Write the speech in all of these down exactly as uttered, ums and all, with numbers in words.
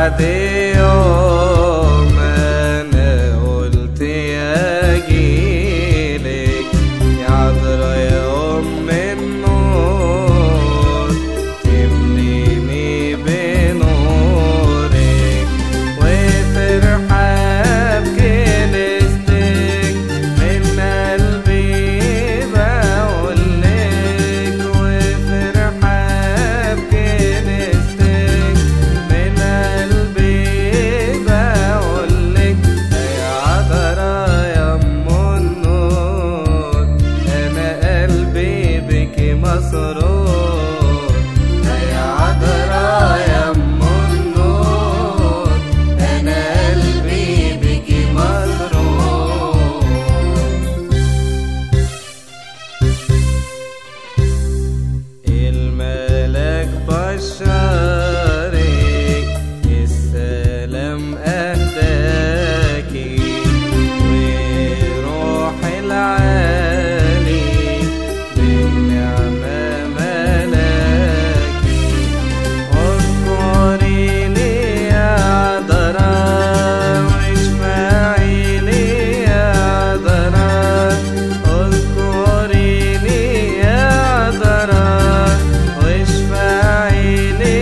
بعد يوم انا قلت اجيلك يا عذرا يا ام النور، تمليني بنورك وفرحة بكنيستك، من قلبي بقولك وفرحة بكنيستك، من قلبي بقولك يا عذرا يا ام النور، انا قلبي بكي مسرور، يا عذرا يا ام النور، انا قلبي بكي مسرور. الملاك بشرك السلام اهداكي، وروح العالي بالنعمة ملاكي، اذكريني يا عذرا واشفعيلي يا عذرا، اذكريني يا عذرا واشفعيلي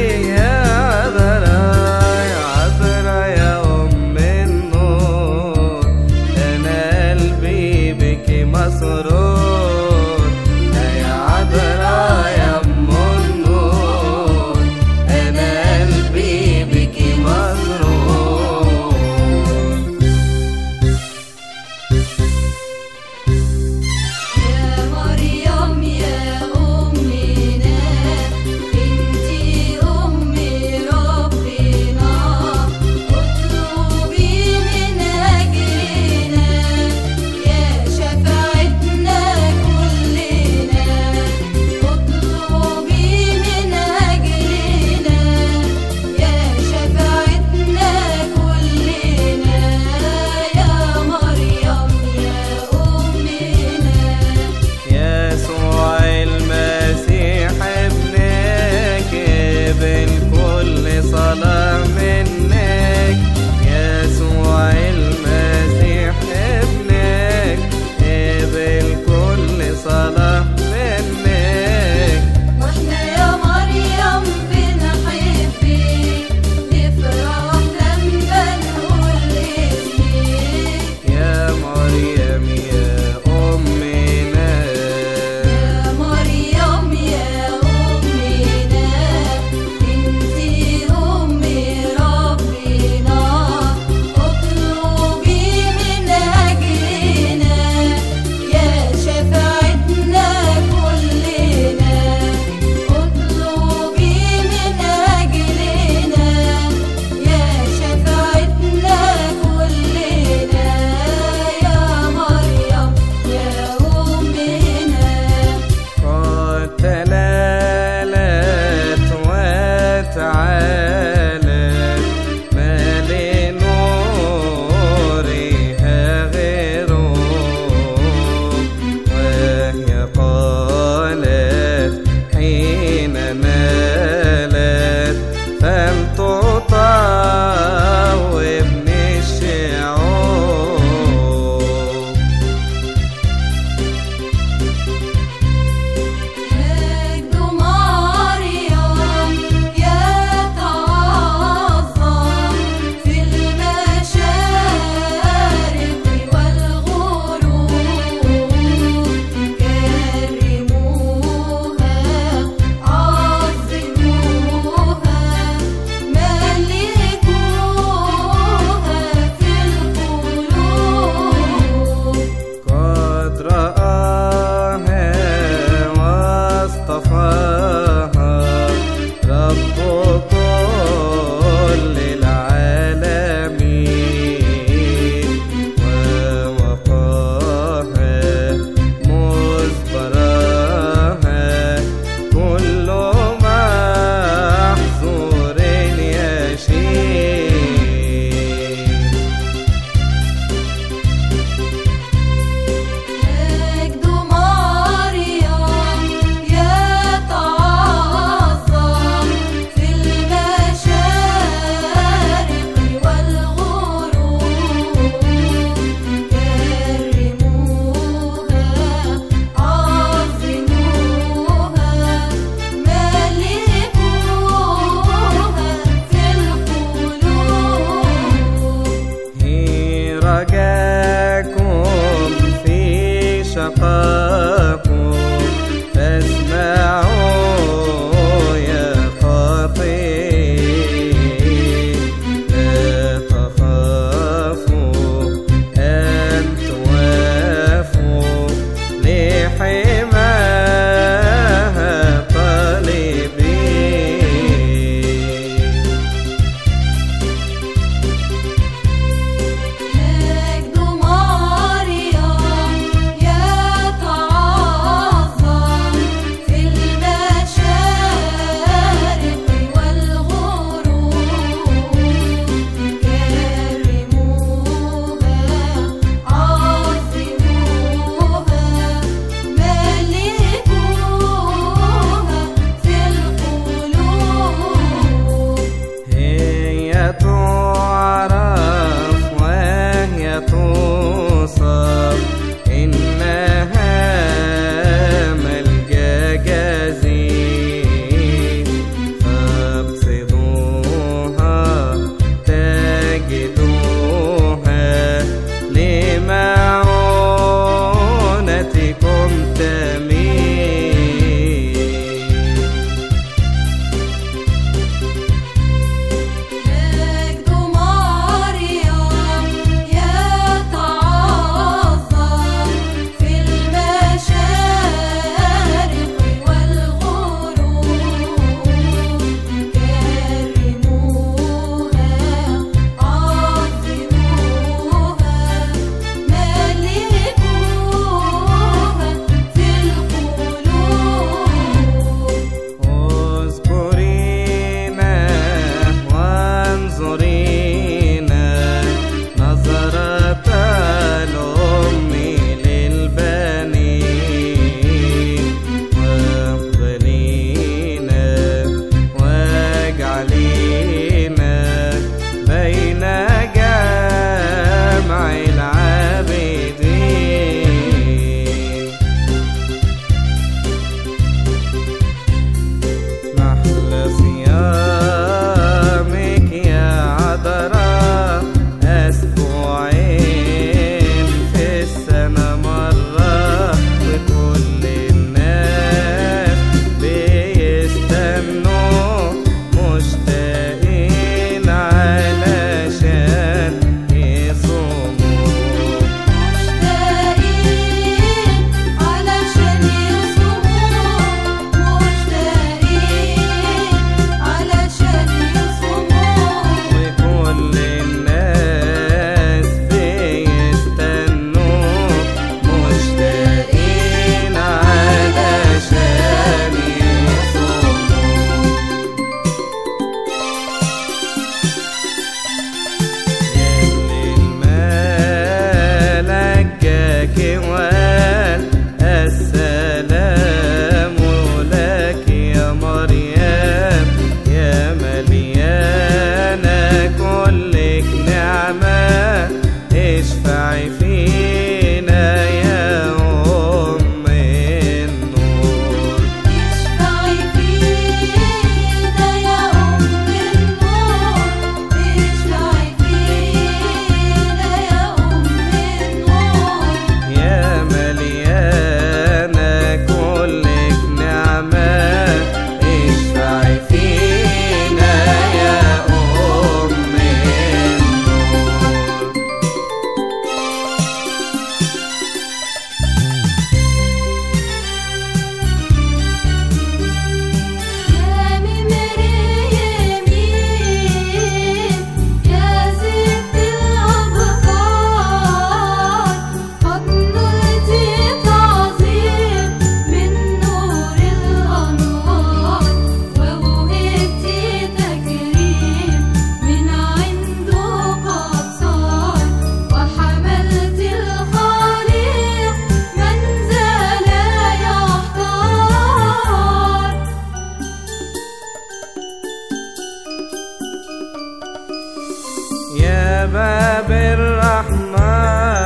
باب الرحمة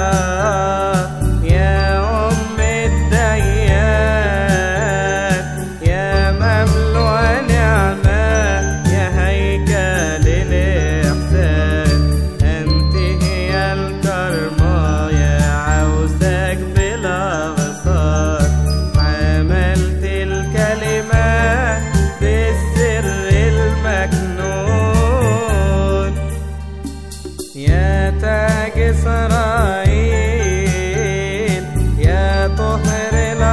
يا أم الديان، يا مملوء نعمة، يا هيكل الإحسان. أنت هي الكرمة يا عوسك بالأغصان، حملت الكلمة بالسر المكنون. يا تاج إسرائيل يا طهر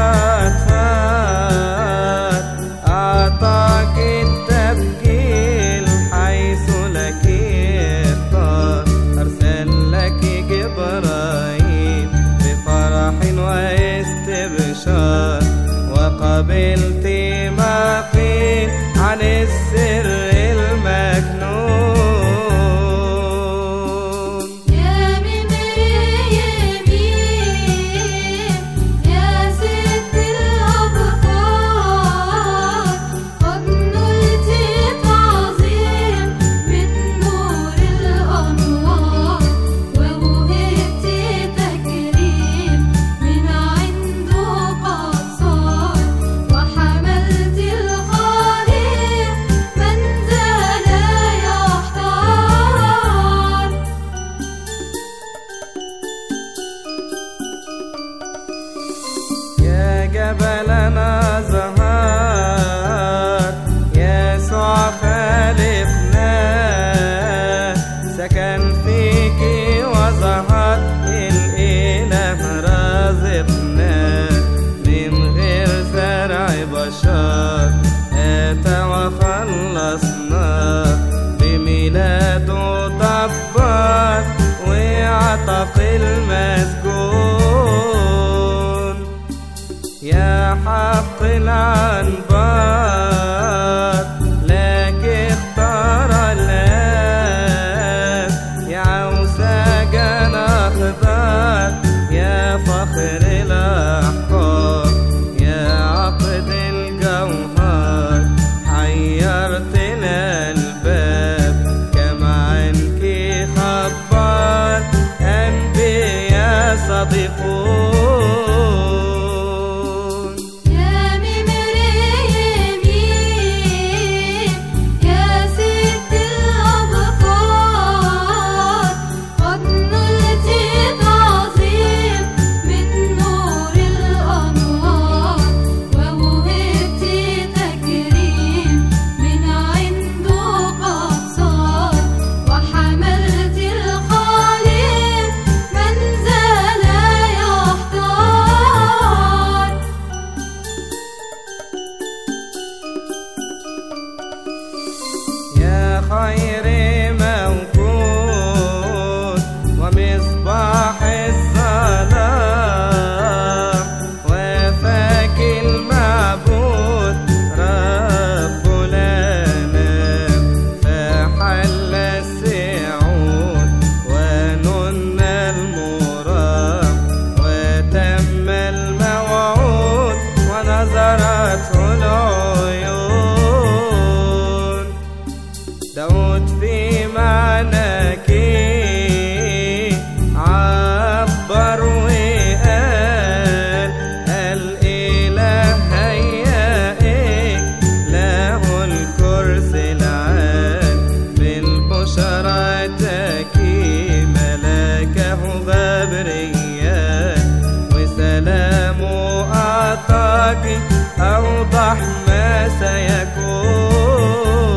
الأطفال، أعطاك التبجيل حيث لك اختار. أرسل لك جبرائيل بفرح واستبشار، وقبلت ما قيل عن السر المكنون. جبلنا زهار يسوع خالقنا، سكن فيك وظهر الإله رازقنا. من غير زرع بشر أتى وخلصنا، بميلاده دبر وعتق المسجون. يا حق العنبر لك اختار الآن، يا عوساجنا أخضر، يا فخر الأحقار، يا عقد الجوهر. حيرتنا الباب كما عنك خبر أنبياء صديقون. خير موجود ومصباح الظلام، وفاك المعبود رب الأنام. فحل السعود ونن المرام، وتم الموعود ونظرته العيون. داود في معناك عبر وقال، الإله هيئك له الكرسي العال. بالبشرتك ملكه غبريال، وسلامه أعطاك أوضح ما سيكون.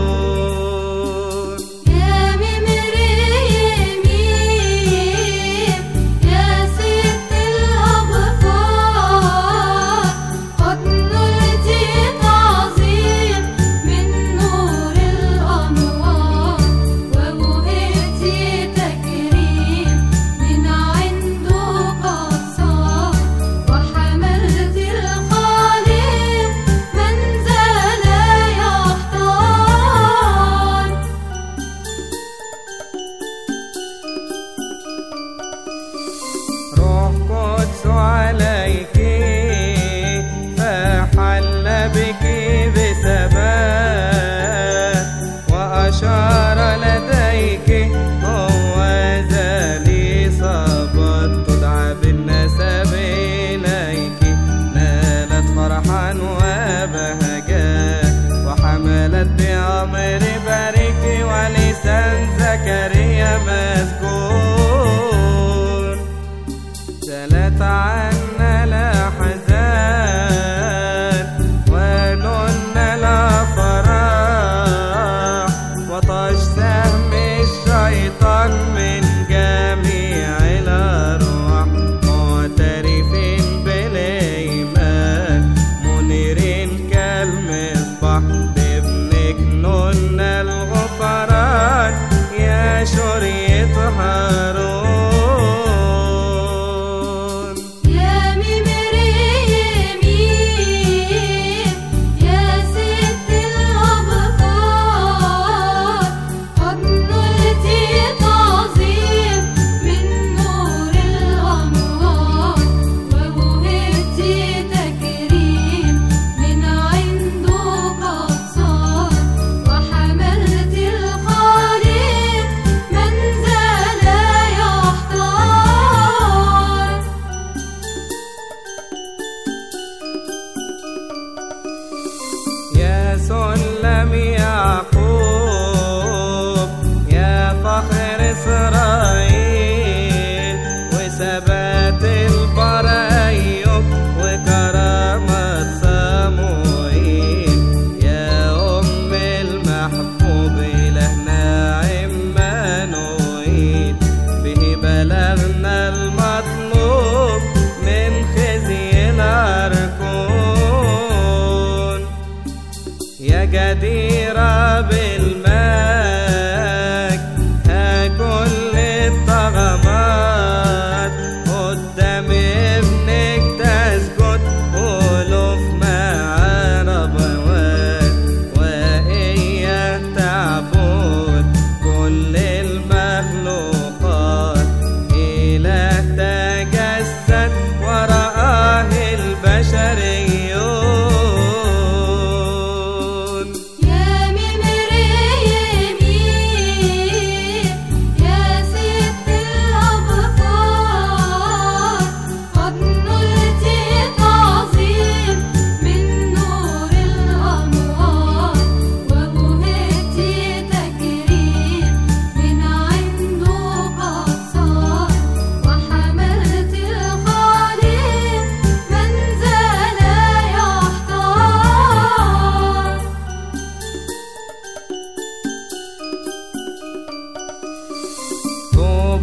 أشار لديك هو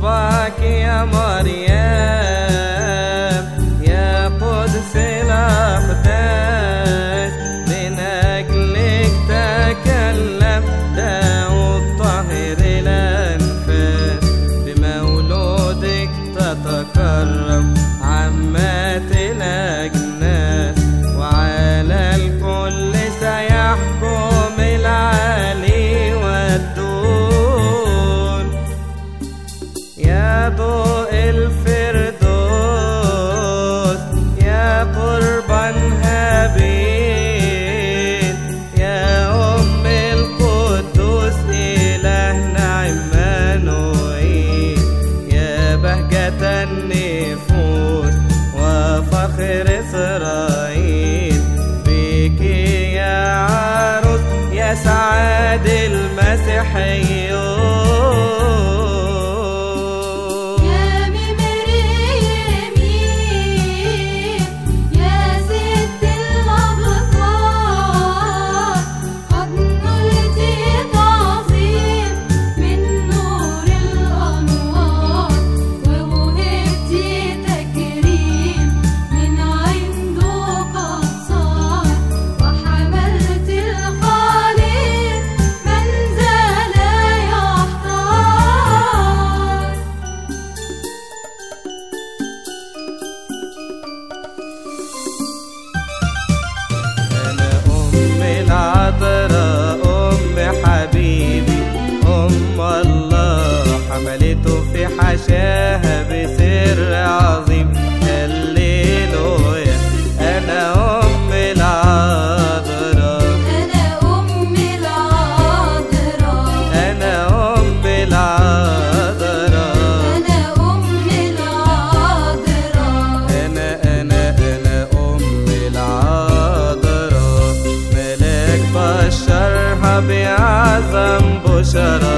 صباك يا مريم يا قدس الأقداس، من أجلك تكلم داود طاهر الأنفاس، بمولودك تتكرم عامات الأجناس، وعلى الكل سيحكم العالي والدون. يا ضوء الفردوس يا قربان هابيل، يا أم القدوس إلهنا عمانوئيل، يا بهجة النفوس وفخر إسرائيل، بك يا عروس يا سعاد المسيحيون. العذراء أم حبيبي أم الله، حملته في حشاها بسر عظيم. هللويا أنا أم العذراء، أنا أم العذراء، أنا أم العذراء، أنا أم العذراء، أنا أنا أنا أم العذراء. بشرها بأعظم بشرى